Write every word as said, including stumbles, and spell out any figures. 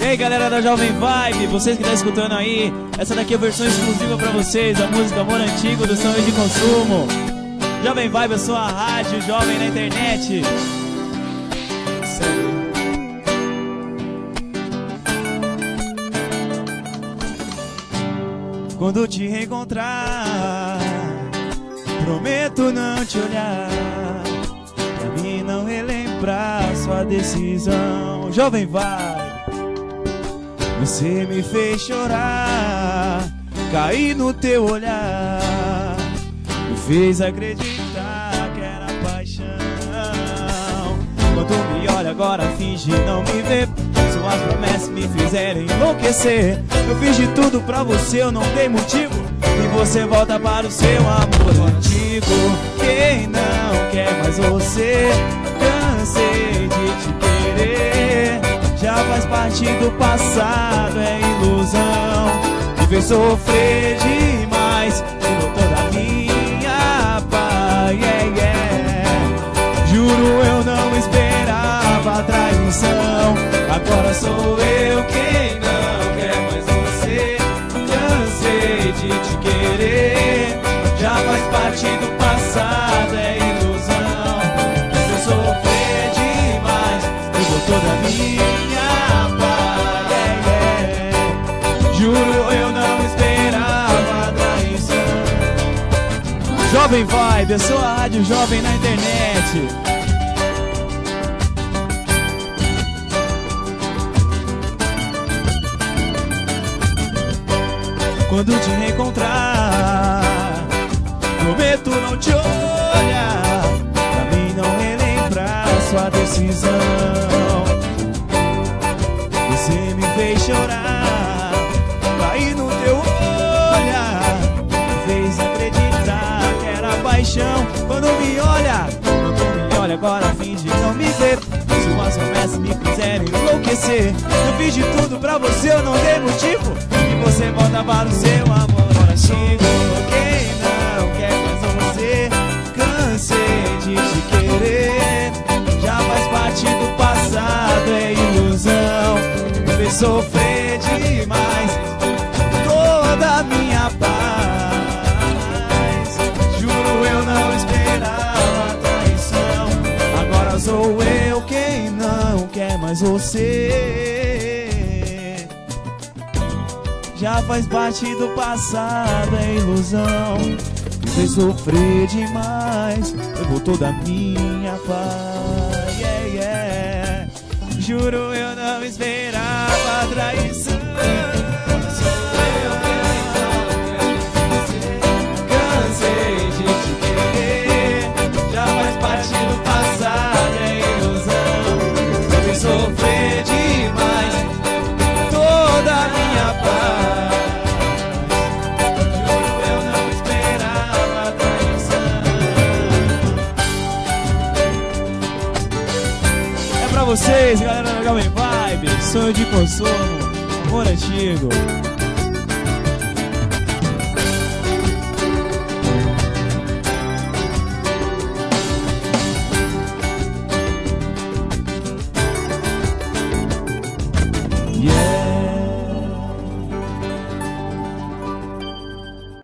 aí, galera da Jovem Vibe, vocês que estão escutando aí, essa daqui é a versão exclusiva pra vocês, a música Amor Antigo do Sonho de Consumo. Jovem Vibe, a sua rádio jovem na internet. Sério. Quando te reencontrar, prometo não te olhar, pra mim não relembrar sua decisão. Jovem Vibe. Você me fez chorar, caí no teu olhar, me fez acreditar que era paixão. Quando me olha agora finge não me ver, suas promessas me fizeram enlouquecer. Eu fiz de tudo pra você, eu não dei motivo, e você volta para o seu amor antigo. Quem não quer mais você, cansei de te querer. Já faz parte do passado, é ilusão. Me fez sofrer demais, tirou toda a minha paz, yeah, yeah. Juro eu não esperava a traição. Agora sou eu quem não quer mais você. Cansei de te querer. Já faz parte do passado, é ilusão. Me fez sofrer demais, tirou toda a minha. Juro, eu não esperava a traição. Jovem Vibe, a sua rádio jovem na internet. Quando te reencontrar, prometo não te olhar, pra mim não relembrar sua decisão. Você me fez chorar, caí no teu olhar, me fez acreditar que era paixão. Quando me olha, quando me olha agora finge não me ver, suas promessas me fizeram enlouquecer. Eu fiz de tudo pra você, eu não dei motivo, e você volta para o seu amor antigo. Quem não quer mais você, cansei de te querer. Já faz parte do passado, é ilusão. Me fez sofrer demais, toda minha paz. Juro eu não esperava a traição. Agora sou eu quem não quer mais você. Já faz parte do passado, é ilusão. Me fez sofrer demais, levou toda a minha paz, yeah, yeah. Juro eu não esperava a traição. Sofrer demais, toda a minha paz. Juro eu não esperava a traição. É pra vocês, galera da Jovem Vibe, Sonho de Consumo, Amor Antigo.